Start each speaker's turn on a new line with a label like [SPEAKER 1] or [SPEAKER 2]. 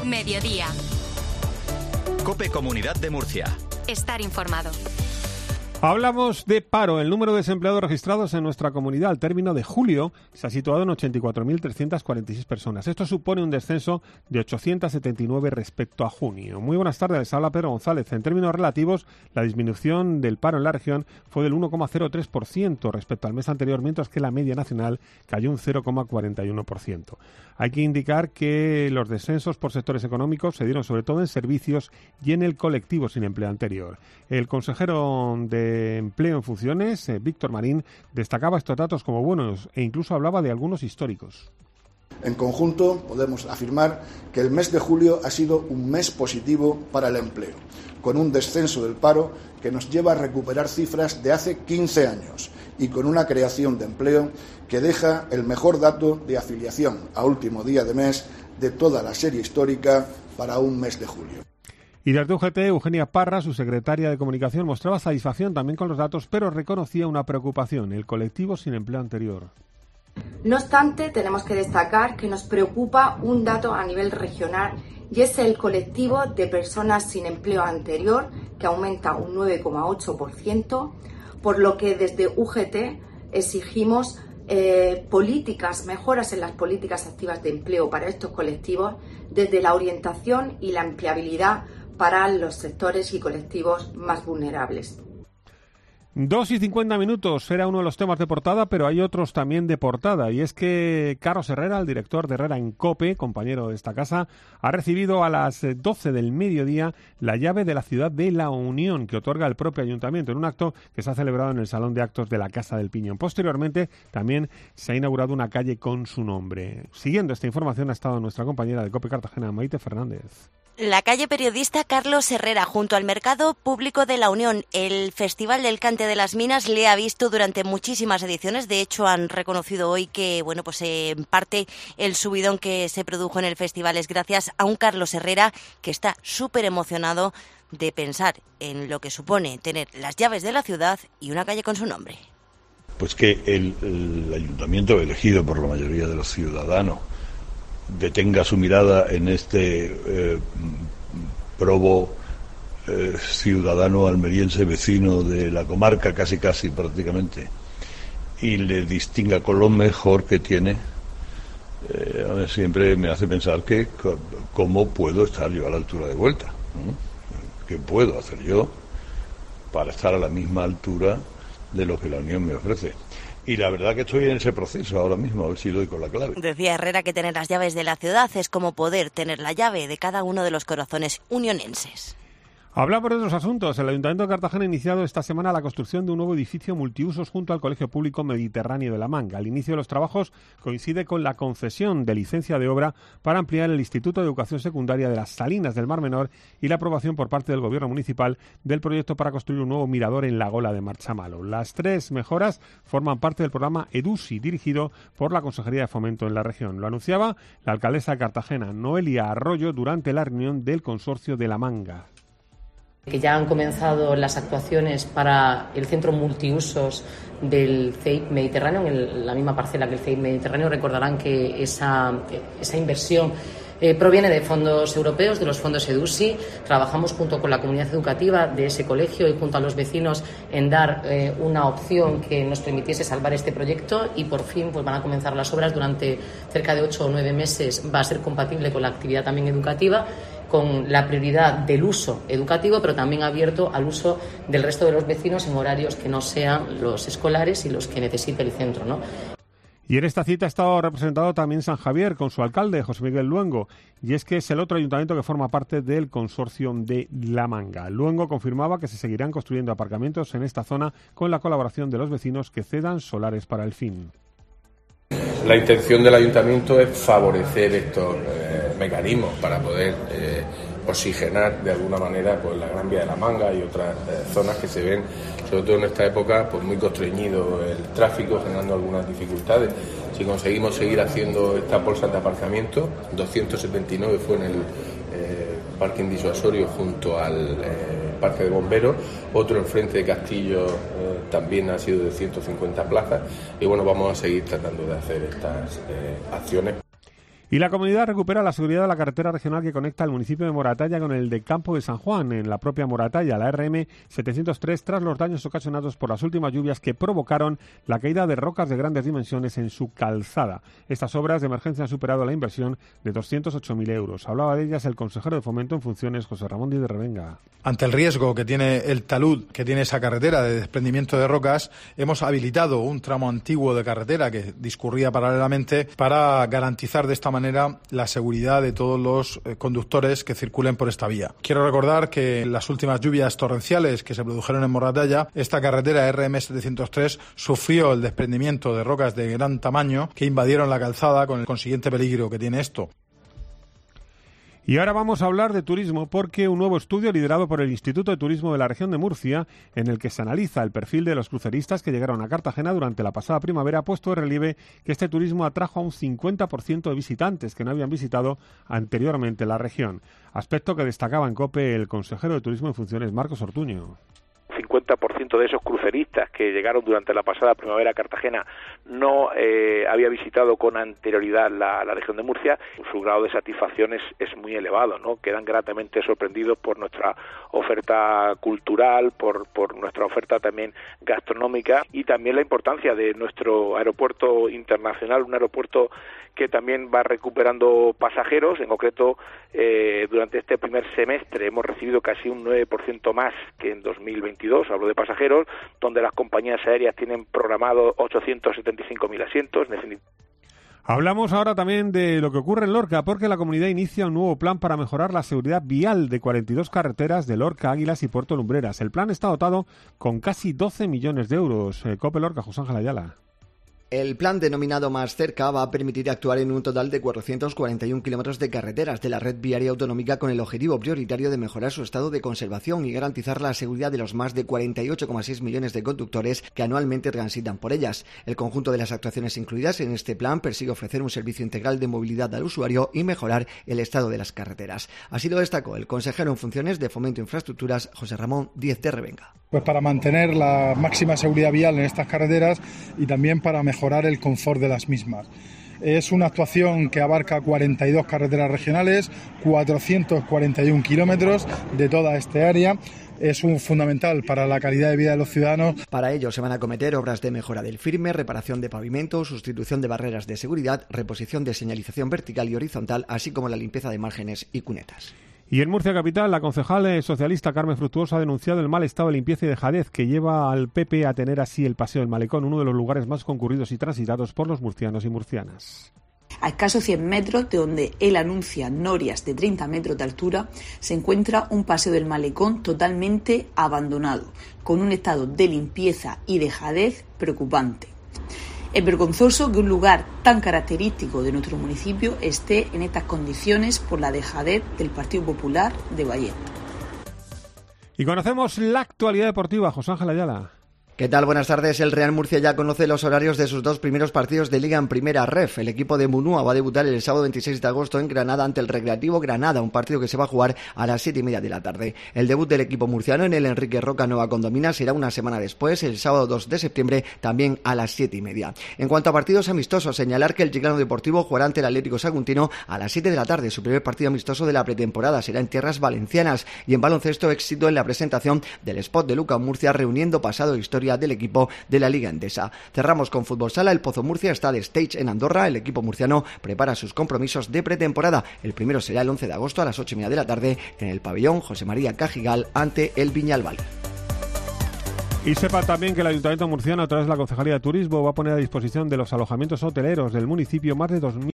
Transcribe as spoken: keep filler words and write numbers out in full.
[SPEAKER 1] Mediodía.
[SPEAKER 2] COPE Comunidad de Murcia.
[SPEAKER 1] Estar informado.
[SPEAKER 3] Hablamos de paro. El número de desempleados registrados en nuestra comunidad al término de julio se ha situado en ochenta y cuatro mil trescientas cuarenta y seis personas. Esto supone un descenso de ochocientas setenta y nueve respecto a junio. Muy buenas tardes, les habla Pedro González. En términos relativos, la disminución del paro en la región fue del uno coma cero tres por ciento respecto al mes anterior, mientras que la media nacional cayó un cero coma cuarenta y uno por ciento. Hay que indicar que los descensos por sectores económicos se dieron sobre todo en servicios y en el colectivo sin empleo anterior. El consejero de Empleo en Funciones, eh, Víctor Marín, destacaba estos datos como buenos e incluso hablaba de algunos históricos.
[SPEAKER 4] En conjunto, podemos afirmar que el mes de julio ha sido un mes positivo para el empleo, con un descenso del paro que nos lleva a recuperar cifras de hace quince años y con una creación de empleo que deja el mejor dato de afiliación a último día de mes de toda la serie histórica para un mes de julio.
[SPEAKER 3] Y desde U G T, Eugenia Parra, su secretaria de Comunicación, mostraba satisfacción también con los datos, pero reconocía una preocupación: el colectivo sin empleo anterior.
[SPEAKER 5] No obstante, tenemos que destacar que nos preocupa un dato a nivel regional y es el colectivo de personas sin empleo anterior, que aumenta un nueve coma ocho por ciento, por lo que desde U G T exigimos eh, políticas, mejoras en las políticas activas de empleo para estos colectivos, desde la orientación y la empleabilidad para los sectores y colectivos más vulnerables.
[SPEAKER 3] Dos y cincuenta minutos era uno de los temas de portada, pero hay otros también de portada, y es que Carlos Herrera, el director de Herrera en COPE, compañero de esta casa, ha recibido a las doce del mediodía la llave de la ciudad de La Unión, que otorga el propio ayuntamiento, en un acto que se ha celebrado en el Salón de Actos de la Casa del Piñón. Posteriormente, también se ha inaugurado una calle con su nombre. Siguiendo esta información ha estado nuestra compañera de COPE Cartagena, Maite Fernández.
[SPEAKER 6] La calle periodista Carlos Herrera, junto al Mercado Público de La Unión. El Festival del Cante de las Minas le ha visto durante muchísimas ediciones. De hecho, han reconocido hoy que, bueno, pues eh, en parte el subidón que se produjo en el festival es gracias a un Carlos Herrera que está súper emocionado de pensar en lo que supone tener las llaves de la ciudad y una calle con su nombre.
[SPEAKER 7] Pues que el, el ayuntamiento elegido por la mayoría de los ciudadanos detenga su mirada en este eh, probo eh, ciudadano almeriense vecino de la comarca, casi casi prácticamente, y le distinga con lo mejor que tiene. Eh, a ver, siempre me hace pensar que cómo puedo estar yo a la altura de vuelta, ¿no? ¿Qué puedo hacer yo para estar a la misma altura de lo que la Unión me ofrece? Y la verdad que estoy en ese proceso ahora mismo, a ver si doy con la clave.
[SPEAKER 6] Decía Herrera que tener las llaves de la ciudad es como poder tener la llave de cada uno de los corazones unionenses.
[SPEAKER 3] Hablamos de otros asuntos. El Ayuntamiento de Cartagena ha iniciado esta semana la construcción de un nuevo edificio multiusos junto al Colegio Público Mediterráneo de La Manga. El inicio de los trabajos coincide con la concesión de licencia de obra para ampliar el Instituto de Educación Secundaria de las Salinas del Mar Menor y la aprobación por parte del Gobierno Municipal del proyecto para construir un nuevo mirador en la Gola de Marchamalo. Las tres mejoras forman parte del programa EDUSI, dirigido por la Consejería de Fomento en la región. Lo anunciaba la alcaldesa de Cartagena, Noelia Arroyo, durante la reunión del Consorcio de La Manga.
[SPEAKER 8] Que ya han comenzado las actuaciones para el centro multiusos del C E I P Mediterráneo, en la misma parcela que el C E I P Mediterráneo. Recordarán que esa, esa inversión eh, proviene de fondos europeos, de los fondos EDUSI. Trabajamos junto con la comunidad educativa de ese colegio y junto a los vecinos en dar eh, una opción que nos permitiese salvar este proyecto, y por fin pues van a comenzar las obras durante cerca de ocho o nueve meses. Va a ser compatible con la actividad también educativa, con la prioridad del uso educativo, pero también abierto al uso del resto de los vecinos en horarios que no sean los escolares y los que necesite el centro, ¿no?
[SPEAKER 3] Y en esta cita ha estado representado también San Javier con su alcalde, José Miguel Luengo, y es que es el otro ayuntamiento que forma parte del consorcio de La Manga. Luengo confirmaba que se seguirán construyendo aparcamientos en esta zona con la colaboración de los vecinos que cedan solares para el fin.
[SPEAKER 9] La intención del ayuntamiento es favorecer estos eh, mecanismos para poder eh, oxigenar de alguna manera pues la Gran Vía de la Manga y otras eh, zonas que se ven, sobre todo en esta época, pues muy constreñido el tráfico, generando algunas dificultades. Si conseguimos seguir haciendo estas bolsas de aparcamiento, doscientos setenta y nueve fue en el eh, parking disuasorio junto al eh, parque de bomberos, otro enfrente de Castillo eh, también ha sido de ciento cincuenta plazas, y bueno, vamos a seguir tratando de hacer estas eh, acciones.
[SPEAKER 3] Y la comunidad recupera la seguridad de la carretera regional que conecta el municipio de Moratalla con el de Campo de San Juan, en la propia Moratalla, la R M setecientos tres, tras los daños ocasionados por las últimas lluvias que provocaron la caída de rocas de grandes dimensiones en su calzada. Estas obras de emergencia han superado la inversión de doscientos ocho mil euros. Hablaba de ellas el consejero de Fomento en funciones, José Ramón Díaz de Revenga.
[SPEAKER 1] Ante el riesgo que tiene el talud, que tiene esa carretera de desprendimiento de rocas, hemos habilitado un tramo antiguo de carretera que discurría paralelamente para garantizar de esta manera la seguridad de todos los eh, conductores que circulen por esta vía. Quiero recordar que en las últimas lluvias torrenciales que se produjeron en Moratalla, esta carretera R M setecientos tres sufrió el desprendimiento de rocas de gran tamaño que invadieron la calzada, con el consiguiente peligro que tiene esto.
[SPEAKER 3] Y ahora vamos a hablar de turismo, porque un nuevo estudio liderado por el Instituto de Turismo de la región de Murcia, en el que se analiza el perfil de los cruceristas que llegaron a Cartagena durante la pasada primavera, ha puesto de relieve que este turismo atrajo a un cincuenta por ciento de visitantes que no habían visitado anteriormente la región. Aspecto que destacaba en COPE el consejero de Turismo en funciones, Marcos Ortuño.
[SPEAKER 10] cincuenta por ciento de esos cruceristas que llegaron durante la pasada primavera a Cartagena no eh, había visitado con anterioridad la, la región de Murcia. Su grado de satisfacción es, es muy elevado, ¿no? Quedan gratamente sorprendidos por nuestra oferta cultural, por, por nuestra oferta también gastronómica y también la importancia de nuestro aeropuerto internacional, un aeropuerto que también va recuperando pasajeros. En concreto, eh, durante este primer semestre hemos recibido casi un nueve por ciento más que en dos mil veintidós, hablo de pasajeros, donde las compañías aéreas tienen programado ochocientos setenta y cinco mil asientos.
[SPEAKER 3] Hablamos ahora también de lo que ocurre en Lorca, porque la comunidad inicia un nuevo plan para mejorar la seguridad vial de cuarenta y dos carreteras de Lorca, Águilas y Puerto Lumbreras. El plan está dotado con casi doce millones de euros. Eh, COPE Lorca, José Ángel Ayala.
[SPEAKER 11] El plan denominado Más Cerca va a permitir actuar en un total de cuatrocientos cuarenta y un kilómetros de carreteras de la red viaria autonómica, con el objetivo prioritario de mejorar su estado de conservación y garantizar la seguridad de los más de cuarenta y ocho coma seis millones de conductores que anualmente transitan por ellas. El conjunto de las actuaciones incluidas en este plan persigue ofrecer un servicio integral de movilidad al usuario y mejorar el estado de las carreteras. Así lo destacó el consejero en funciones de Fomento e Infraestructuras, José Ramón Díaz de Revenga.
[SPEAKER 12] Pues para mantener la máxima seguridad vial en estas carreteras y también para mejorar el confort de las mismas. Es una actuación que abarca cuarenta y dos carreteras regionales, cuatrocientos cuarenta y un kilómetros de toda esta área. Es un fundamental para la calidad de vida de los ciudadanos.
[SPEAKER 11] Para ello se van a acometer obras de mejora del firme, reparación de pavimento, sustitución de barreras de seguridad, reposición de señalización vertical y horizontal, así como la limpieza de márgenes y cunetas.
[SPEAKER 3] Y en Murcia Capital, la concejal socialista Carmen Fructuoso ha denunciado el mal estado de limpieza y dejadez que lleva al P P a tener así el Paseo del Malecón, uno de los lugares más concurridos y transitados por los murcianos y murcianas.
[SPEAKER 13] A escasos cien metros de donde él anuncia norias de treinta metros de altura, se encuentra un paseo del Malecón totalmente abandonado, con un estado de limpieza y dejadez preocupante. Es vergonzoso que un lugar tan característico de nuestro municipio esté en estas condiciones por la dejadez del Partido Popular de Vallet.
[SPEAKER 3] Y conocemos la actualidad deportiva, José Ángel Ayala.
[SPEAKER 11] ¿Qué tal? Buenas tardes. El Real Murcia ya conoce los horarios de sus dos primeros partidos de Liga en Primera Ref. El equipo de Munúa va a debutar el sábado veintiséis de agosto en Granada ante el Recreativo Granada, un partido que se va a jugar a las siete y media de la tarde. El debut del equipo murciano en el Enrique Roca Nueva Condomina será una semana después, el sábado dos de septiembre, también a las siete y media. En cuanto a partidos amistosos, señalar que el Chiclano Deportivo jugará ante el Atlético Saguntino a las siete de la tarde. Su primer partido amistoso de la pretemporada será en tierras valencianas. Y en baloncesto, éxito en la presentación del spot de Luca Murcia, reuniendo pasado e historia del equipo de la Liga Endesa. Cerramos con fútbol sala. El Pozo Murcia está de stage en Andorra. El equipo murciano prepara sus compromisos de pretemporada. El primero será el once de agosto a las ocho y media de la tarde en el pabellón José María Cajigal ante el Viñalbal.
[SPEAKER 3] Y sepa también que el Ayuntamiento murciano, a través de la Concejalía de Turismo, va a poner a disposición de los alojamientos hoteleros del municipio más de dos mil